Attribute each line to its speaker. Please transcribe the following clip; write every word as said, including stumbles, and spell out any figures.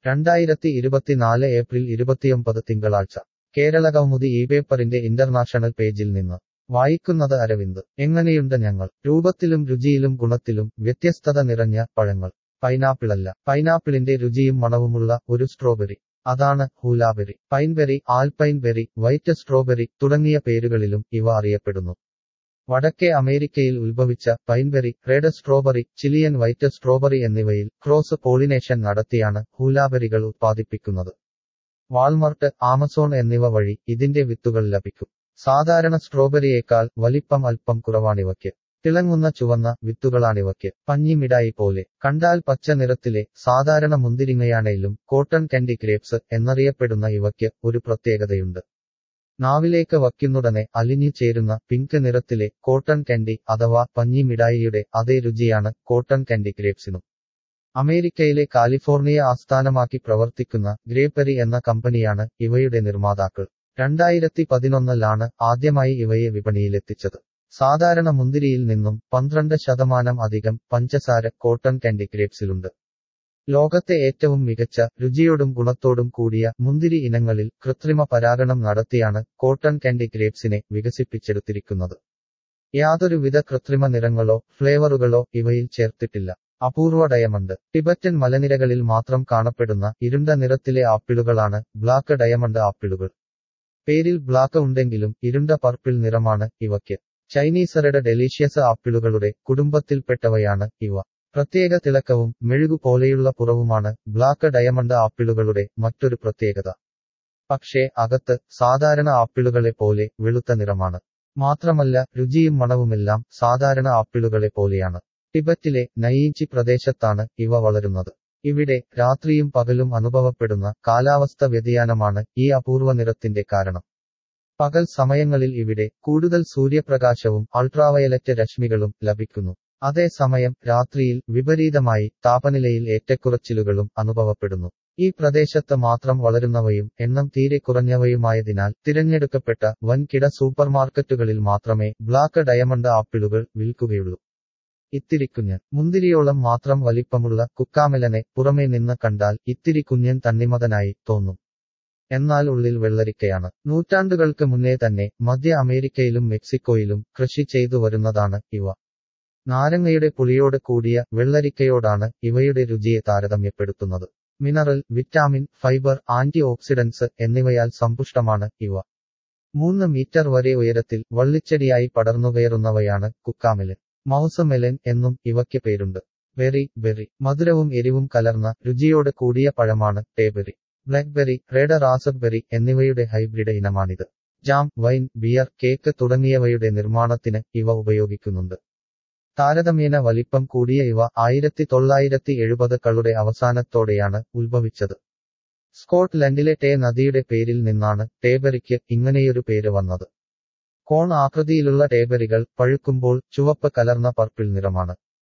Speaker 1: രണ്ടായിരത്തി ഇരുപത്തിനാല് ഏപ്രിൽ ഇരുപത്തിയൊമ്പത് തിങ്കളാഴ്ച കേരളകൗമുദി ഈ പേപ്പറിന്റെ ഇന്റർനാഷണൽ പേജിൽ നിന്ന് വായിക്കുന്നത് അരവിന്ദ്. എങ്ങനെയുണ്ട് ഞങ്ങൾ? രൂപത്തിലും രുചിയിലും ഗുണത്തിലും വ്യത്യസ്തത നിറഞ്ഞ പഴങ്ങൾ. പൈനാപ്പിളല്ല, പൈനാപ്പിളിന്റെ രുചിയും മണവുമുള്ള ഒരു സ്ട്രോബെറി. അതാണ് hulaberry. Pineberry, alpine berry, white strawberry തുടങ്ങിയ പേരുകളിലും ഇവ അറിയപ്പെടുന്നു. വടക്കേ അമേരിക്കയിൽ ഉത്ഭവിച്ച pineberry, red strawberry, Chilean white strawberry എന്നിവയിൽ ക്രോസ് പോളിനേഷൻ നടത്തിയാണ് ഹൂലാബെറികൾ ഉത്പാദിപ്പിക്കുന്നത്. വാൾമർട്ട്, ആമസോൺ എന്നിവ വഴി ഇതിന്റെ വിത്തുകൾ ലഭിക്കും. സാധാരണ സ്ട്രോബെറിയേക്കാൾ വലിപ്പം അല്പം കുറവാണിവയ്ക്ക്. തിളങ്ങുന്ന ചുവന്ന വിത്തുകളാണിവയ്ക്ക്. പഞ്ഞിമിഠായി പോലെ കണ്ടാൽ പച്ച നിറത്തിലെ സാധാരണ മുന്തിരിങ്ങയാണേലും കോട്ടൺ കാൻഡി ഗ്രേപ്സ് എന്നറിയപ്പെടുന്ന ഇവയ്ക്ക് ഒരു പ്രത്യേകതയുണ്ട്. നാവിലേക്ക് വയ്ക്കുന്നുടനെ അലിഞ്ഞു ചേരുന്ന പിങ്ക് നിറത്തിലെ കോട്ടൺ കാൻഡി അഥവാ പഞ്ഞിമിഠായിയുടെ അതേ രുചിയാണ് കോട്ടൺ കാൻഡി ഗ്രേപ്സിനും. അമേരിക്കയിലെ കാലിഫോർണിയ ആസ്ഥാനമാക്കി പ്രവർത്തിക്കുന്ന ഗ്രേപ്പെറി എന്ന കമ്പനിയാണ് ഇവയുടെ നിർമ്മാതാക്കൾ. രണ്ടായിരത്തി പതിനൊന്നിലാണ് ആദ്യമായി ഇവയെ വിപണിയിലെത്തിച്ചത്. സാധാരണ മുന്തിരിയിൽ നിന്നും പന്ത്രണ്ട് ശതമാനം അധികം പഞ്ചസാര കോട്ടൺ കാൻഡി ഗ്രേപ്സിലുണ്ട്. ലോകത്തെ ഏറ്റവും മികച്ച രുചിയോടും ഗുണത്തോടും കൂടിയ മുന്തിരി ഇനങ്ങളിൽ കൃത്രിമ പരാഗണം നടത്തിയാണ് കോട്ടൺ കാൻഡി ഗ്രേപ്സിനെ വികസിപ്പിച്ചെടുത്തിരിക്കുന്നത്. യാതൊരുവിധ കൃത്രിമ നിറങ്ങളോ ഫ്ലേവറുകളോ ഇവയിൽ ചേർത്തിട്ടില്ല. അപൂർവ ഡയമണ്ട്. ടിബറ്റൻ മലനിരകളിൽ മാത്രം കാണപ്പെടുന്ന ഇരുണ്ട നിറത്തിലെ ആപ്പിളുകളാണ് ബ്ലാക്ക് ഡയമണ്ട് ആപ്പിളുകൾ. പേരിൽ ബ്ലാക്ക് ഉണ്ടെങ്കിലും ഇരുണ്ട പർപ്പിൾ നിറമാണ് ഇവയ്ക്ക്. ചൈനീസ് റെഡ് ഡെലീഷ്യസ് ആപ്പിളുകളുടെ കുടുംബത്തിൽപ്പെട്ടവയാണ് ഇവ. പ്രത്യേക തിളക്കവും മെഴുകു പോലെയുള്ള പുറവുമാണ് ബ്ലാക്ക് ഡയമണ്ട് ആപ്പിളുകളുടെ മറ്റൊരു പ്രത്യേകത. പക്ഷേ അകത്ത് സാധാരണ ആപ്പിളുകളെ പോലെ വെളുത്ത നിറമാണ്. മാത്രമല്ല രുചിയും മണവുമെല്ലാം സാധാരണ ആപ്പിളുകളെ പോലെയാണ്. ടിബറ്റിലെ നയീഞ്ചി പ്രദേശത്താണ് ഇവ വളരുന്നത്. ഇവിടെ രാത്രിയും പകലും അനുഭവപ്പെടുന്ന കാലാവസ്ഥ വ്യതിയാനമാണ് ഈ അപൂർവ നിറത്തിന്റെ കാരണം. പകൽ സമയങ്ങളിൽ ഇവിടെ കൂടുതൽ സൂര്യപ്രകാശവും അൾട്രാവയലറ്റ് രശ്മികളും ലഭിക്കുന്നു. അതേസമയം രാത്രിയിൽ വിപരീതമായി താപനിലയിൽ ഏറ്റക്കുറച്ചിലുകളും അനുഭവപ്പെടുന്നു. ഈ പ്രദേശത്ത് മാത്രം വളരുന്നവയും എണ്ണം തീരെ കുറഞ്ഞവയുമായതിനാൽ തിരഞ്ഞെടുക്കപ്പെട്ട വൻകിട സൂപ്പർമാർക്കറ്റുകളിൽ മാത്രമേ ബ്ലാക്ക് ഡയമണ്ട് ആപ്പിളുകൾ വിൽക്കുകയുള്ളൂ. ഇത്തിരിക്കുഞ്ഞൻ. മുന്തിരിയോളം മാത്രം വലിപ്പമുള്ള കുക്കാമെലനെ പുറമേ നിന്ന് കണ്ടാൽ ഇത്തിരി കുഞ്ഞൻ തണ്ണിമതനായി തോന്നും. എന്നാൽ ഉള്ളിൽ വെള്ളരിക്കയാണ്. നൂറ്റാണ്ടുകൾക്ക് മുന്നേ തന്നെ മധ്യ അമേരിക്കയിലും മെക്സിക്കോയിലും കൃഷി ചെയ്തു വരുന്നതാണ് ഇവ. നാരങ്ങയുടെ പുളിയോട് കൂടിയ വെള്ളരിക്കയോടാണ് ഇവയുടെ രുചിയെ താരതമ്യപ്പെടുത്തുന്നത്. Mineral, vitamin, fibre, antioxidants എന്നിവയാൽ സമ്പുഷ്ടമാണ് ഇവ. മൂന്ന് മീറ്റർ വരെ ഉയരത്തിൽ വള്ളിച്ചെടിയായി പടർന്നുകയറുന്നവയാണ് കുക്കാമെലൻ. മൗസ് മെലൻ എന്നും ഇവയ്ക്ക് പേരുണ്ട്. Berry, berry. മധുരവും എരിവും കലർന്ന രുചിയോട് കൂടിയ പഴമാണ് ടേബെറി. ബ്ലാക്ക്ബെറി, റെഡ് റാസബെറി എന്നിവയുടെ ഹൈബ്രിഡ് ഇനമാണിത്. ജാം, വൈൻ, ബിയർ, കേക്ക് തുടങ്ങിയവയുടെ നിർമ്മാണത്തിന് ഇവ ഉപയോഗിക്കുന്നുണ്ട്. താരതമ്യേന വലിപ്പം കൂടിയ ഇവ ആയിരത്തി തൊള്ളായിരത്തി എഴുപതുകളുടെ അവസാനത്തോടെയാണ് ഉത്ഭവിച്ചത്. സ്കോട്ട്ലൻഡിലെ ടേ നദിയുടെ പേരിൽ നിന്നാണ് ടേബെറിക്ക് ഇങ്ങനെയൊരു പേര് വന്നത്. കോൺ ആകൃതിയിലുള്ള ടേബെറികൾ പഴുക്കുമ്പോൾ ചുവപ്പ് കലർന്ന പർപ്പിൾ നിറമാണ്.